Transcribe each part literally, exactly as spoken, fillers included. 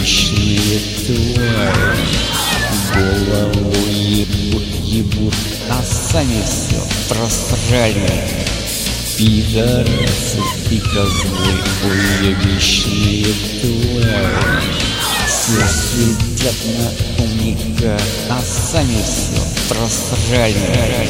вечные твари. Голову ебут, ебут, а сами все просрали. Пидорасы и козлы, ой, вечные твари. Все сидят на умниках, а сами все просрали.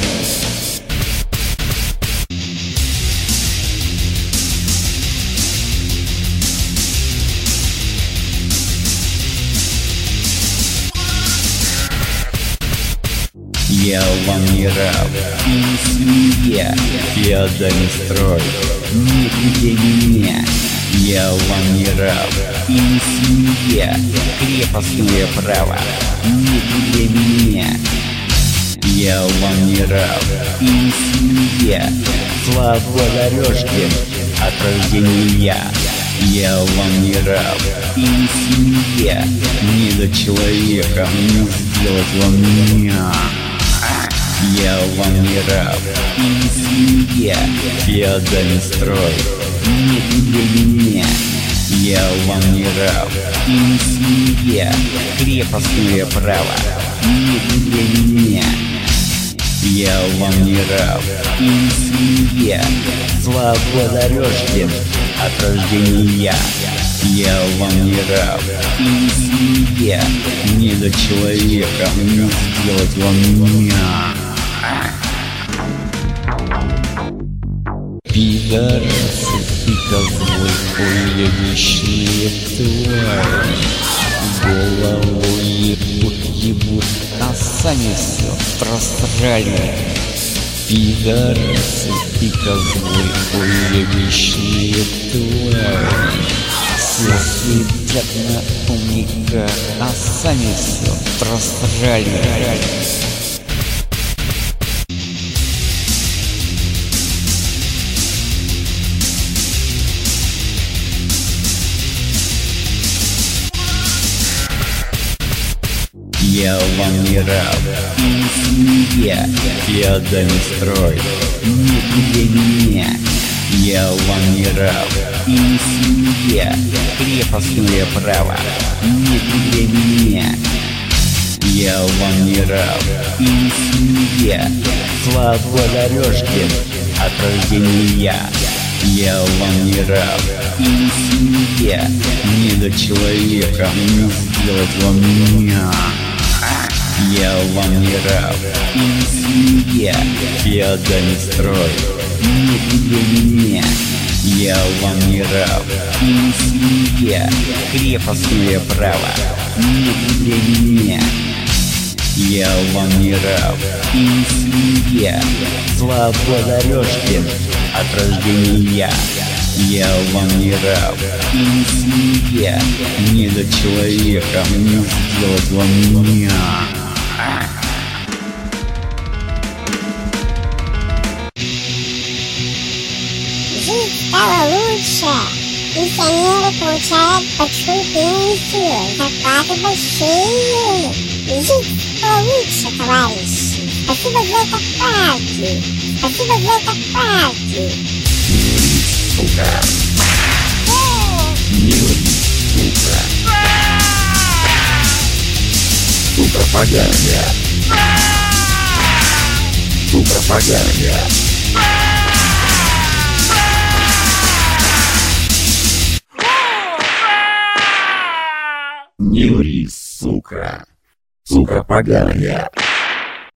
Я вам не раб и не свинья, феодальный строй не для меня. Я вам не раб и не свинья, крепостное право не для меня. Я вам не раб и не свинья, свобода рожден от рождения. Я вам не раб и не свинья, не до человека не сделать вам меня. Я вам не раб и не свинья, феодальный строй не для меня. Я вам не раб и не свинья, крепостное право не для меня. Я вам не раб и не свинья, свобода рожден от рождения. Я вам не раб и не свинья, не до человека не сделать вам меня. Пидорасы и козлы, ой, вечные твари. Голову ебут, ебут, а сами все просрали. Пидорасы и козлы, ой, вечные твари. Все сидят на умниках, а сами все просрали. Я вам не раб и не свинья, феодальный строй не для меня. Я вам не раб и не свинья, крепостное право не для меня. Я вам не раб и не свинья, свобода рожден от рождения. Я вам не раб и не свинья, не до человека не сделать вам меня. Я вам не раб и не свинья, феодальный строй не для меня. Я вам не раб и не свинья, крепостное право не для меня. Я вам не раб и не свинья, свобода рожден от рождения. Я вам не раб и не свинья, не до человека не сделать вам меня. Жизнь стала лучше. Пенсионеры получают большую пенсию, зарплаты большие. Жизнь стала лучше, товарищи. Спасибо за это партии. Спасибо за это партии. Сука. Не сука. Сука поганая. Сука поганая. Не ври, сука. Сука поганая.